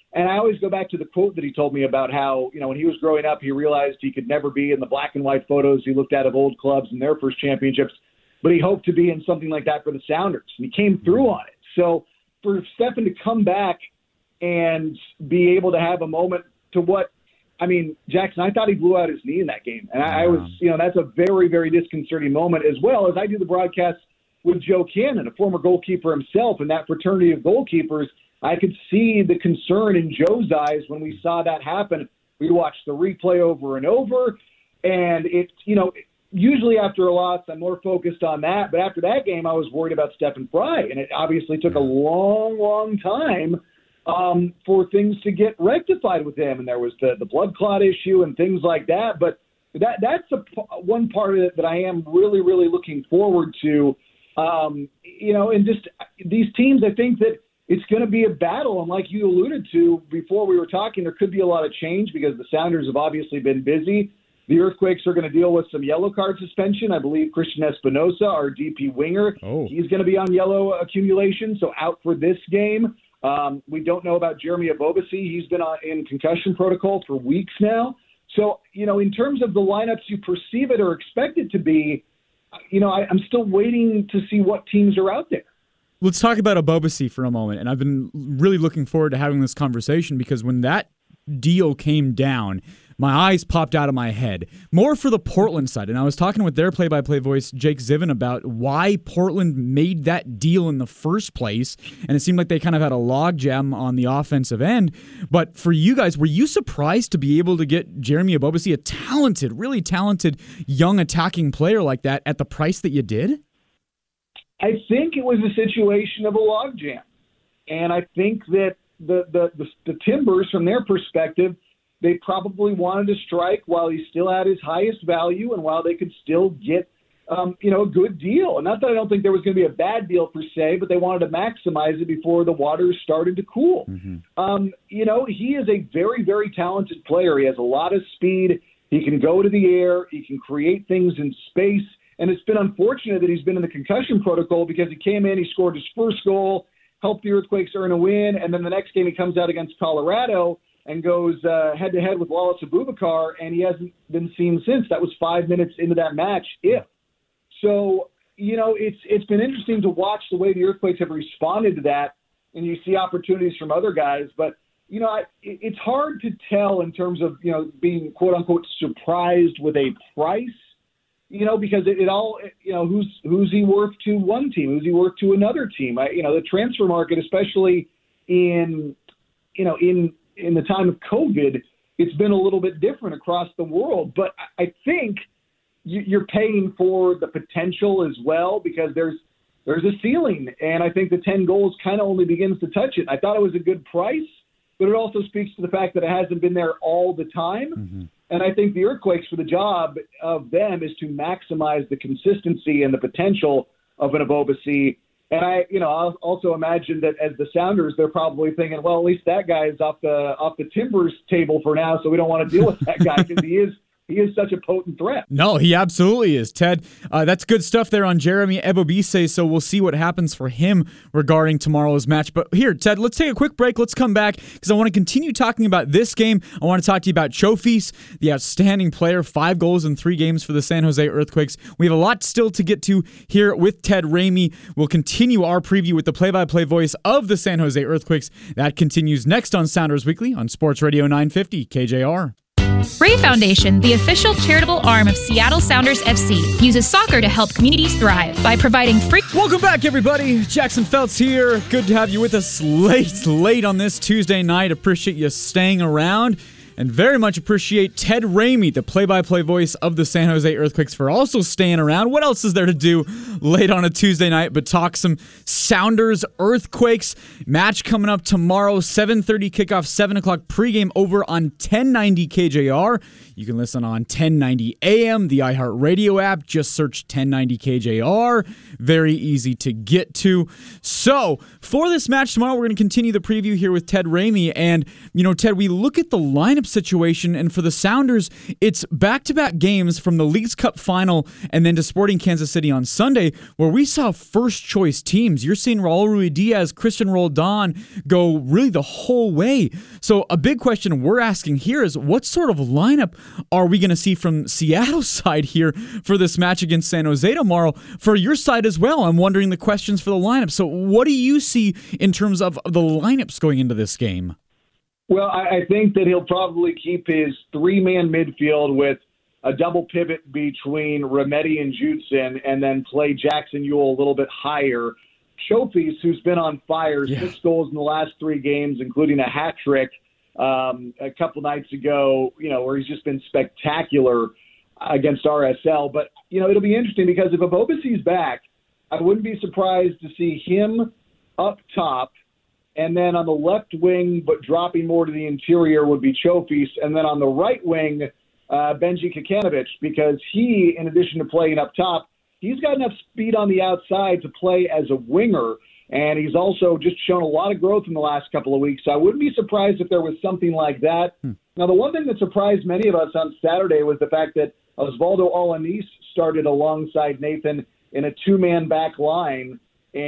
And I always go back to the quote that he told me about how, you know, when he was growing up, he realized he could never be in the black and white photos he looked at of old clubs and their first championships, but he hoped to be in something like that for the Sounders. And he came through on it. So for Stephen to come back and be able to have a moment to what, I mean, Jackson, I thought he blew out his knee in that game. And I, I was, you know, that's a very, very disconcerting moment, as well as I do the broadcast with Joe Cannon, a former goalkeeper himself, and that fraternity of goalkeepers. I could see the concern in Joe's eyes when we saw that happen. We watched the replay over and over, and it, you know, usually after a loss, I'm more focused on that. But after that game, I was worried about Stephen Fry, and it obviously took a long, long time um, for things to get rectified with him. And there was the, the blood clot issue and things like that. But that that's a, one part of it that I am really, really looking forward to. Um, you know, and just these teams, I think that it's going to be a battle. And like you alluded to before we were talking, there could be a lot of change because the Sounders have obviously been busy. The Earthquakes are going to deal with some yellow card suspension. I believe Christian Espinosa, our D P winger, oh. he's going to be on yellow accumulation, so out for this game. Um, we don't know about Jeremy Abobasi. He's been on, in concussion protocol for weeks now. So, you know, in terms of the lineups you perceive it or expect it to be, you know, I, I'm still waiting to see what teams are out there. Let's talk about Abobasi for a moment. And I've been really looking forward to having this conversation because when that deal came down, my eyes popped out of my head. More for the Portland side. And I was talking with their play-by-play voice, Jake Ziven, about why Portland made that deal in the first place. And it seemed like they kind of had a logjam on the offensive end. But for you guys, were you surprised to be able to get Jeremy Abobasi, a talented, really talented young attacking player like that, at the price that you did? I think it was a situation of a logjam. And I think that the, the, the, the Timbers, from their perspective, they probably wanted to strike while he still had his highest value and while they could still get, um, you know, a good deal. And not that I don't think there was going to be a bad deal per se, but they wanted to maximize it before the waters started to cool. Mm-hmm. Um, you know, he is a very, very talented player. He has a lot of speed. He can go to the air. He can create things in space. And it's been unfortunate that he's been in the concussion protocol because he came in, he scored his first goal, helped the Earthquakes earn a win, and then the next game he comes out against Colorado and goes uh, head-to-head with Wallace Abubakar, and he hasn't been seen since. That was five minutes into that match, if. So, you know, it's it's been interesting to watch the way the Earthquakes have responded to that, and you see opportunities from other guys. But, you know, I, it's hard to tell in terms of, you know, being, quote-unquote, surprised with a price, you know, because it, it all, you know, who's who's he worth to one team? Who's he worth to another team? I, you know, the transfer market, especially in, you know, in – in the time of COVID, it's been a little bit different across the world. But I think you're paying for the potential as well because there's there's a ceiling. And I think the ten goals kind of only begins to touch it. I thought it was a good price, but it also speaks to the fact that it hasn't been there all the time. Mm-hmm. And I think the Earthquakes, for the job of them, is to maximize the consistency and the potential of an Abobasi. And I, you know, I'll also imagine that as the Sounders, they're probably thinking, well, at least that guy is off the off the Timbers table for now, so we don't want to deal with that guy because he is he is such a potent threat. No, he absolutely is, Ted. Uh, that's good stuff there on Jeremy Ebobisse, so we'll see what happens for him regarding tomorrow's match. But here, Ted, let's take a quick break. Let's come back because I want to continue talking about this game. I want to talk to you about Chofis, the outstanding player, five goals in three games for the San Jose Earthquakes. We have a lot still to get to here with Ted Ramey. We'll continue our preview with the play-by-play voice of the San Jose Earthquakes. That continues next on Sounders Weekly on Sports Radio nine fifty K J R. Ray Foundation, the official charitable arm of Seattle Sounders F C, uses soccer to help communities thrive by providing free... Welcome back, everybody. Jackson Feltz here. Good to have you with us late, late on this Tuesday night. Appreciate you staying around. And very much appreciate Ted Ramey, the play-by-play voice of the San Jose Earthquakes, for also staying around. What else is there to do late on a Tuesday night but talk some Sounders Earthquakes? Match coming up tomorrow, seven thirty kickoff, seven o'clock pregame over on ten ninety K J R. You can listen on ten ninety A M, the iHeartRadio app. Just search ten ninety K J R. Very easy to get to. So, for this match tomorrow, we're going to continue the preview here with Ted Ramey. And, you know, Ted, we look at the lineups situation. And for the Sounders, it's back-to-back games from the Leagues Cup final and then to Sporting Kansas City on Sunday, where we saw first-choice teams. You're seeing Raul Ruidiaz, Christian Roldan go really the whole way. So a big question we're asking here is, what sort of lineup are we going to see from Seattle's side here for this match against San Jose tomorrow? For your side as well, I'm wondering the questions for the lineup. So what do you see in terms of the lineups going into this game? Well, I, I think that he'll probably keep his three-man midfield with a double pivot between Remedi and Judson, and then play Jackson Ewell a little bit higher. Chofis, who's been on fire, yeah. six goals in the last three games, including a hat trick um, a couple nights ago, you know, where he's just been spectacular against R S L. But, you know, it'll be interesting because if Ebobisse's back, I wouldn't be surprised to see him up top, and then on the left wing, but dropping more to the interior, would be Chofis, and then on the right wing, uh, Benji Kikanovic, because he, in addition to playing up top, he's got enough speed on the outside to play as a winger, and he's also just shown a lot of growth in the last couple of weeks. So I wouldn't be surprised if there was something like that. Hmm. Now, the one thing that surprised many of us on Saturday was the fact that Osvaldo Alanis started alongside Nathan in a two-man back line,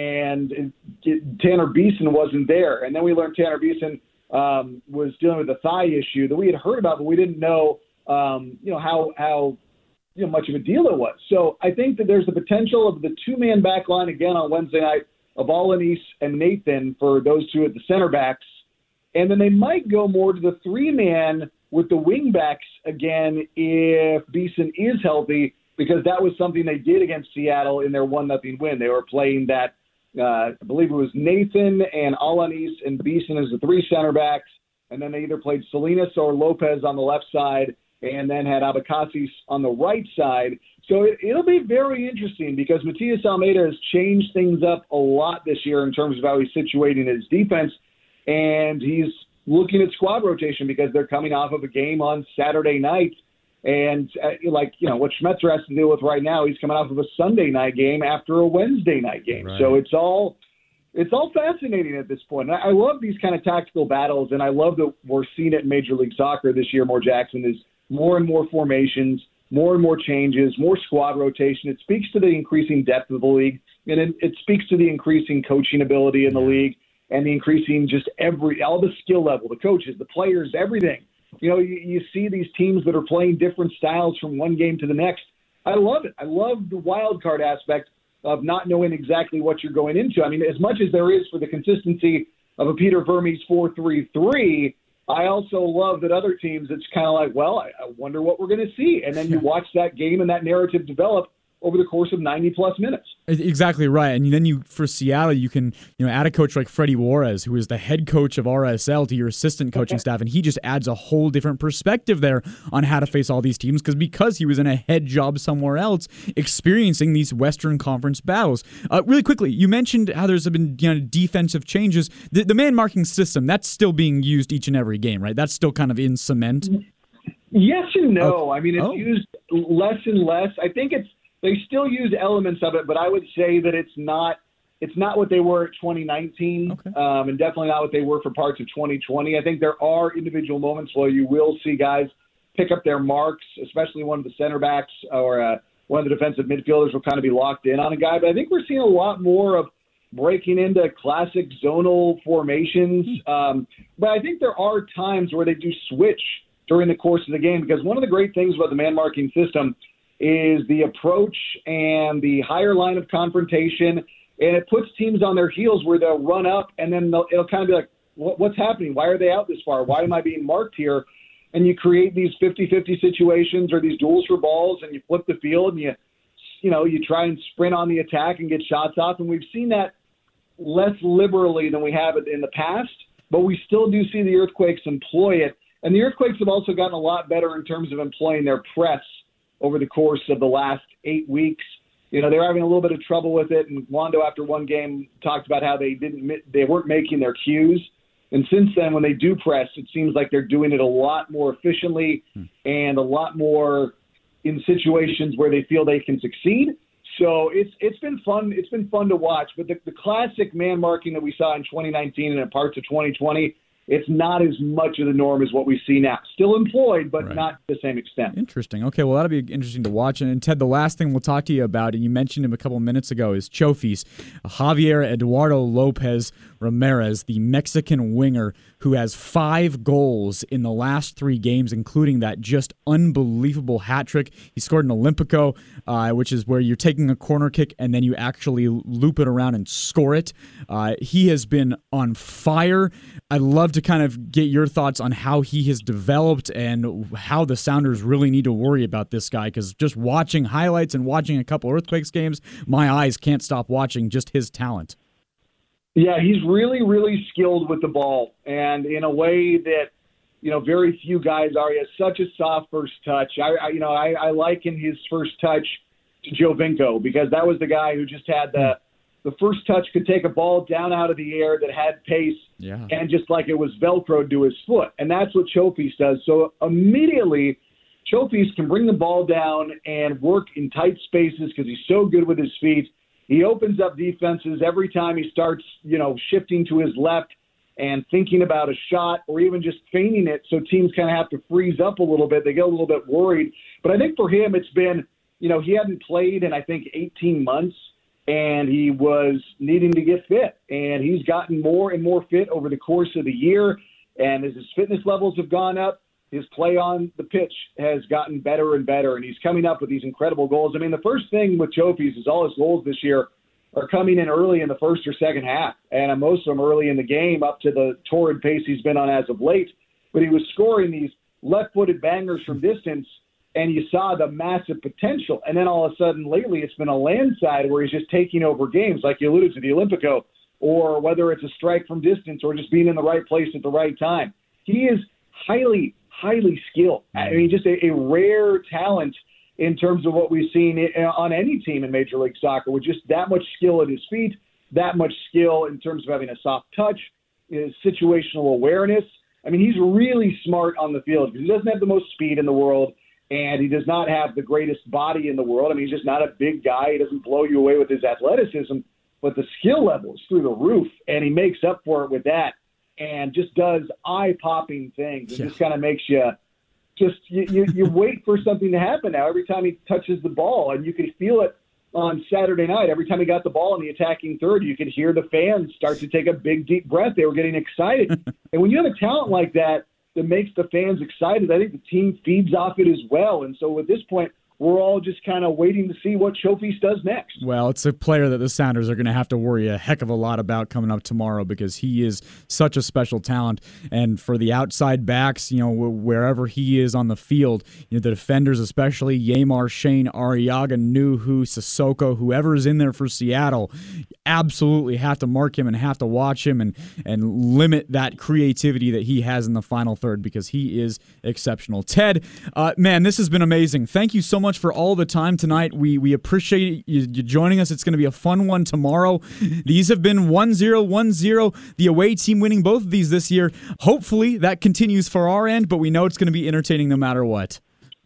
and Tanner Beeson wasn't there. And then we learned Tanner Beeson um, was dealing with a thigh issue that we had heard about, but we didn't know, um, you know, how how you know much of a deal it was. So I think that there's the potential of the two-man back line again on Wednesday night of Alanis and Nathan for those two at the center backs. And then they might go more to the three-man with the wing backs again if Beeson is healthy, because that was something they did against Seattle in their one nothing win. They were playing that, uh, I believe it was Nathan and Alanis and Beeson as the three center backs, and then they either played Salinas or Lopez on the left side and then had Abakasis on the right side. So it, it'll be very interesting because Matias Almeida has changed things up a lot this year in terms of how he's situating his defense, and he's looking at squad rotation because they're coming off of a game on Saturday night. And uh, like, you know, what Schmetzer has to deal with right now, he's coming off of a Sunday night game after a Wednesday night game. Right. So it's all it's all fascinating at this point. And I, I love these kind of tactical battles, and I love that we're seeing it in Major League Soccer this year more, Jackson, is more and more formations, more and more changes, more squad rotation. It speaks to the increasing depth of the league, and it, it speaks to the increasing coaching ability in the league and the increasing just every all the skill level, the coaches, the players, everything. You know, you, you see these teams that are playing different styles from one game to the next. I love it. I love the wild card aspect of not knowing exactly what you're going into. I mean, as much as there is for the consistency of a Peter Vermes four three three, I also love that other teams, it's kind of like, well, I, I wonder what we're going to see. And then you watch that game and that narrative develop over the course of ninety plus minutes. Exactly right. And then you, for Seattle, you can, you know, add a coach like Freddie Juarez, who is the head coach of R S L, to your assistant coaching okay. staff, and he just adds a whole different perspective there on how to face all these teams because because he was in a head job somewhere else, experiencing these Western Conference battles. Uh, really quickly, you mentioned how there's been, you know, defensive changes. The, the man marking system, that's still being used each and every game, right? That's still kind of in cement. Yes and no. Oh. I mean, it's oh. used less and less. I think it's They still use elements of it, but I would say that it's not it's not what they were at twenty nineteen, okay. um, and definitely not what they were for parts of twenty twenty. I think there are individual moments where you will see guys pick up their marks, especially one of the center backs or uh, one of the defensive midfielders will kind of be locked in on a guy. But I think we're seeing a lot more of breaking into classic zonal formations. Um, but I think there are times where they do switch during the course of the game, because one of the great things about the man-marking system is the approach and the higher line of confrontation, and it puts teams on their heels where they'll run up, and then it'll kind of be like, what's happening? Why are they out this far? Why am I being marked here? And you create these fifty-fifty situations or these duels for balls, and you flip the field, and you, you know, you try and sprint on the attack and get shots off, and we've seen that less liberally than we have in the past, but we still do see the Earthquakes employ it. And the Earthquakes have also gotten a lot better in terms of employing their press over the course of the last eight weeks. You know, they're having a little bit of trouble with it, and Wando after one game talked about how they didn't they weren't making their cues. And since then, when they do press, it seems like they're doing it a lot more efficiently hmm. and a lot more in situations where they feel they can succeed. So it's it's been fun. It's been fun to watch. But the, the classic man marking that we saw in twenty nineteen and in parts of twenty twenty it's not as much of the norm as what we see now. Still employed, but Right. not to the same extent. Interesting. Okay, well, that'll be interesting to watch. And, Ted, the last thing we'll talk to you about, and you mentioned him a couple minutes ago, is Chofis. Javier Eduardo Lopez Ramirez, the Mexican winger who has five goals in the last three games, including that just unbelievable hat trick. He scored an Olympico, uh, which is where you're taking a corner kick and then you actually loop it around and score it. Uh, he has been on fire. I'd love to kind of get your thoughts on how he has developed and how the Sounders really need to worry about this guy, because just watching highlights and watching a couple Earthquakes games, my eyes can't stop watching just his talent. Yeah, he's really, really skilled with the ball, and in a way that, you know, very few guys are. He has such a soft first touch. I, I you know, I, I liken his first touch to Jovinko, because that was the guy who just had the the first touch, could take a ball down out of the air that had pace, yeah. and just like it was Velcro to his foot, and that's what Chofis does. So immediately, Chofis can bring the ball down and work in tight spaces because he's so good with his feet. He opens up defenses every time he starts, you know, shifting to his left and thinking about a shot, or even just feigning it, so teams kind of have to freeze up a little bit. They get a little bit worried. But I think for him, it's been, you know, he hadn't played in, I think, eighteen months, and he was needing to get fit. And he's gotten more and more fit over the course of the year. And as his fitness levels have gone up, his play on the pitch has gotten better and better, and he's coming up with these incredible goals. I mean, the first thing with Chofis is all his goals this year are coming in early in the first or second half, and most of them early in the game up to the torrid pace he's been on as of late. But he was scoring these left-footed bangers from distance, and you saw the massive potential. And then all of a sudden lately it's been a landslide where he's just taking over games, like you alluded to, the Olympico, or whether it's a strike from distance or just being in the right place at the right time. He is highly highly skilled. I mean, just a, a rare talent in terms of what we've seen on any team in Major League Soccer, with just that much skill at his feet, that much skill in terms of having a soft touch, his situational awareness. I mean, he's really smart on the field because he doesn't have the most speed in the world, and he does not have the greatest body in the world. I mean, he's just not a big guy. He doesn't blow you away with his athleticism, but the skill level is through the roof, and he makes up for it with that. And just does eye-popping things. It yeah. just kind of makes you just you, you, you wait for something to happen now every time he touches the ball. And you could feel it on Saturday night. Every time he got the ball in the attacking third, you could hear the fans start to take a big, deep breath. They were getting excited. And when you have a talent like that that makes the fans excited, I think the team feeds off it as well. And so at this point, we're all just kind of waiting to see what Chofis does next. Well, it's a player that the Sounders are going to have to worry a heck of a lot about coming up tomorrow, because he is such a special talent. And for the outside backs, you know, wherever he is on the field, you know, the defenders, especially Yamar, Shane, Arriaga, Nuhu, Sissoko, whoever is in there for Seattle, absolutely have to mark him and have to watch him and, and limit that creativity that he has in the final third, because he is exceptional. Ted, uh, man, this has been amazing. Thank you so much for all the time tonight. We we appreciate you, you joining us. It's going to be a fun one tomorrow. These have been one zero, one zero, the away team winning both of these this year. Hopefully that continues for our end, but we know it's going to be entertaining no matter what.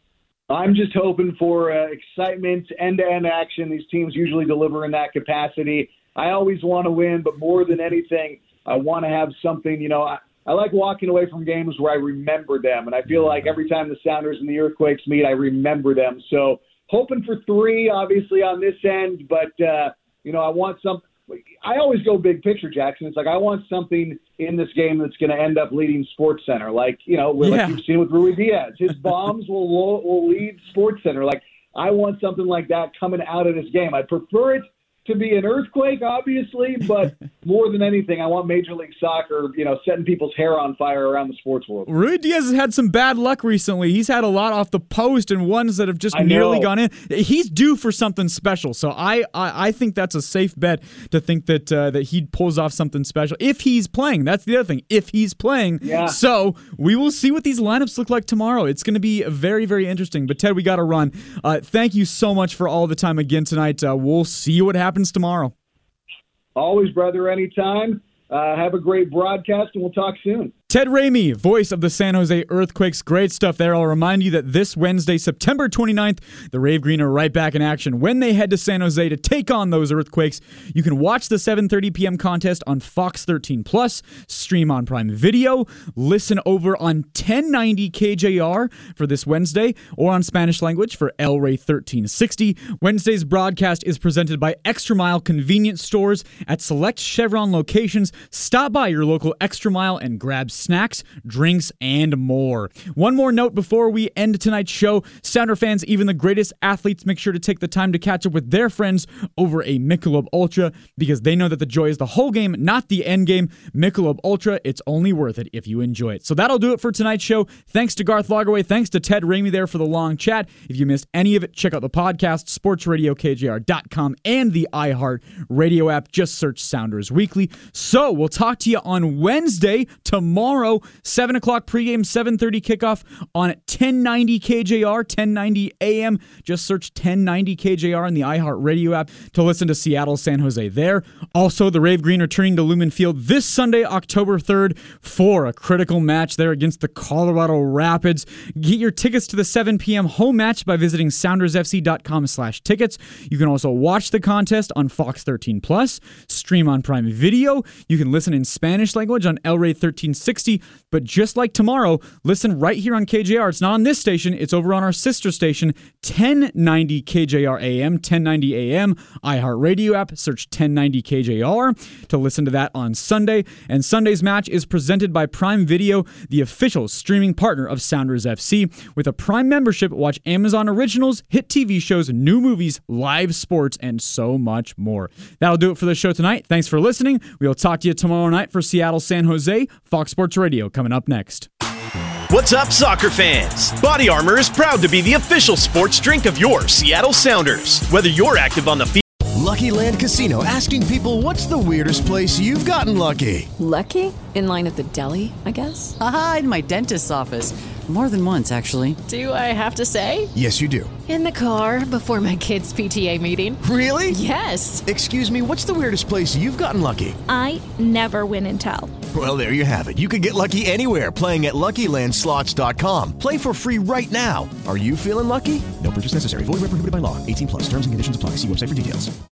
I'm just hoping for uh, excitement, end-to-end action. These teams usually deliver in that capacity. I always want to win, but more than anything, I want to have something, you know, I, I like walking away from games where I remember them, and I feel like every time the Sounders and the Earthquakes meet, I remember them. So hoping for three, obviously, on this end, but, uh, you know, I want some – I always go big picture, Jackson. It's like I want something in this game that's going to end up leading SportsCenter, like, you know, yeah. like you've seen with Rui Diaz. His bombs will will lead SportsCenter. Like, I want something like that coming out of this game. I prefer it to be an earthquake, obviously, but more than anything, I want Major League Soccer, you know, setting people's hair on fire around the sports world. Rui Diaz has had some bad luck recently. He's had a lot off the post and ones that have just nearly gone in. He's due for something special, so I I, I think that's a safe bet to think that uh, that he pulls off something special if he's playing. That's the other thing, if he's playing. Yeah. So we will see what these lineups look like tomorrow. It's going to be very, very interesting. But Ted, we got to run. Uh, thank you so much for all the time again tonight. Uh, we'll see what happens tomorrow. Always, brother, anytime. Uh, have a great broadcast, and we'll talk soon. Ted Ramey, voice of the San Jose Earthquakes. Great stuff there. I'll remind you that this Wednesday, September twenty-ninth, the Rave Green are right back in action when they head to San Jose to take on those Earthquakes. You can watch the seven thirty p.m. contest on Fox thirteen Plus, stream on Prime Video, listen over on ten ninety K J R for this Wednesday, or on Spanish language for El Rey thirteen sixty. Wednesday's broadcast is presented by Extra Mile Convenience Stores at select Chevron locations. Stop by your local Extra Mile and grab snacks, drinks, and more. One more note before we end tonight's show. Sounder fans, even the greatest athletes, make sure to take the time to catch up with their friends over a Michelob Ultra, because they know that the joy is the whole game, not the end game. Michelob Ultra, it's only worth it if you enjoy it. So that'll do it for tonight's show. Thanks to Garth Lagerwey. Thanks to Ted Ramey there for the long chat. If you missed any of it, check out the podcast, sports radio k j r dot com, and the iHeart Radio app. Just search Sounders Weekly. So we'll talk to you on Wednesday, tomorrow, seven o'clock pregame, seven thirty kickoff on ten ninety K J R, ten ninety A M. Just search ten ninety K J R in the iHeart Radio app to listen to Seattle San Jose there. Also, the Rave Green returning to Lumen Field this Sunday, October third, for a critical match there against the Colorado Rapids. Get your tickets to the seven p.m. home match by visiting sounders f c dot com slash tickets. You can also watch the contest on Fox thirteen Plus, stream on Prime Video. You can listen in Spanish language on El Rey thirteen sixty. But just like tomorrow, listen right here on K J R. It's not on this station. It's over on our sister station, ten ninety K J R A M, ten ninety A M, iHeartRadio app. Search ten ninety K J R to listen to that on Sunday. And Sunday's match is presented by Prime Video, the official streaming partner of Sounders F C. With a Prime membership, watch Amazon Originals, hit T V shows, new movies, live sports, and so much more. That'll do it for the show tonight. Thanks for listening. We'll talk to you tomorrow night for Seattle San Jose. Fox Sports Radio coming up next. What's up, soccer fans? Body Armor is proud to be the official sports drink of your Seattle Sounders. Whether you're active on the field. Lucky Land Casino, asking people, what's the weirdest place you've gotten lucky? Lucky? In line at the deli, I guess? Aha, in my dentist's office. More than once, actually. Do I have to say? Yes, you do. In the car before my kids' P T A meeting. Really? Yes. Excuse me, what's the weirdest place you've gotten lucky? I never win and tell. Well, there you have it. You can get lucky anywhere, playing at Lucky Land Slots dot com. Play for free right now. Are you feeling lucky? No purchase necessary. Void where prohibited by law. eighteen plus. Terms and conditions apply. See website for details.